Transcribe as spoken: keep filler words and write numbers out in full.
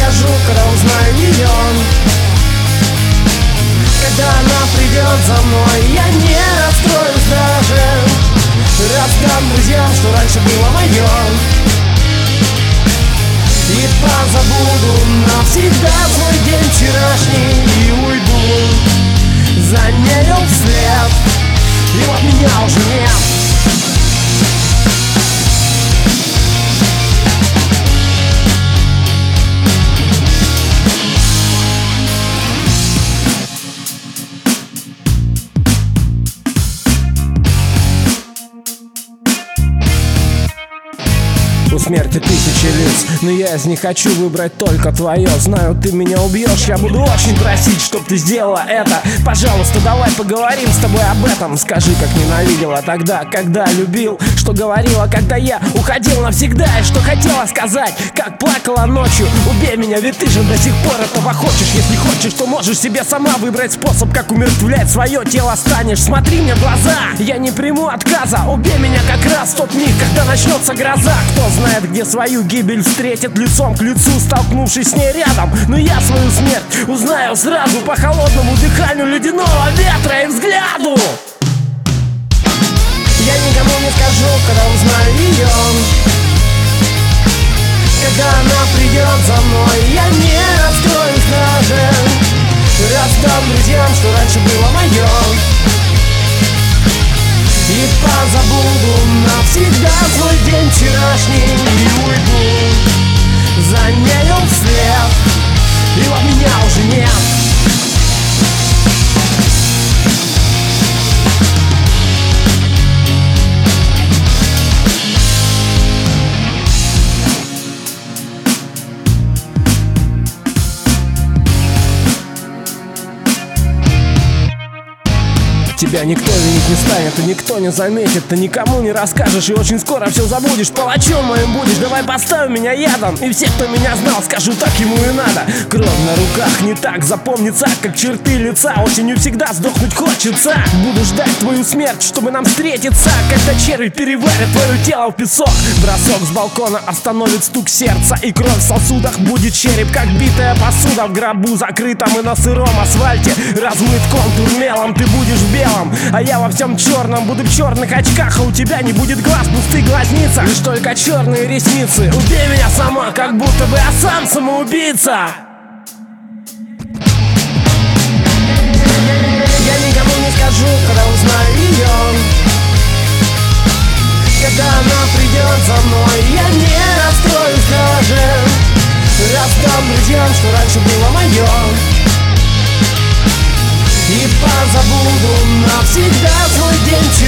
скажу, когда узнаю ее. Когда она придет за мной, я не расстроюсь даже. Раздам друзьям, что раньше было мое, и позабуду навсегда свой день вчерашний. И уйду, замерил вслед, и вот меня уже нет. У смерти тысячи лиц, но я из них хочу выбрать только твое. Знаю, ты меня убьешь, я буду очень просить, чтоб ты сделала это. Пожалуйста, давай поговорим с тобой об этом. Скажи, как ненавидела тогда, когда любил, что говорила, когда я уходил навсегда, и что хотела сказать, как плакала ночью. Убей меня, ведь ты же до сих пор этого хочешь. Если хочешь, то можешь себе сама выбрать способ, как умертвлять свое тело. Станешь, смотри мне в глаза, я не приму отказа. Убей меня как раз в тот миг, когда начнется гроза. Кто знает, где свою гибель встретит лицом к лицу, столкнувшись с ней рядом. Но я свою смерть узнаю сразу по холодному дыханию ледяного ветра и взгляду. Я никому не скажу, когда узнаю ее. Когда она придет за мной, я не расстроюсь даже. Раздам друзьям, что раньше было мое, и позабуду навсегда свой день вчерашний. И уйду, замерил вслед, и вот меня уже нет. Тебя никто винить не станет, и никто не заметит. Ты никому не расскажешь, и очень скоро все забудешь. Палачом моим будешь, давай поставь меня ядом. И все, кто меня знал, скажу, так ему и надо. Кровь на руках не так запомнится, как черты лица. Осенью всегда сдохнуть хочется. Буду ждать твою смерть, чтобы нам встретиться, когда черви переварят твое тело в песок. Бросок с балкона остановит стук сердца, и кровь в сосудах будет череп, как битая посуда. В гробу закрытом и на сыром асфальте размыт контур мелом. Ты будешь белым, а я во всем черном, буду в черных очках, а у тебя не будет глаз, пустых глазница, лишь только черные ресницы. Убей меня сама, как будто бы я сам самоубийца. Я никому не скажу, когда узнаю ее. Когда она придет за мной, я не расстроюсь даже. Раздам друзьям, что раньше было мое, и позабуду навсегда свой день.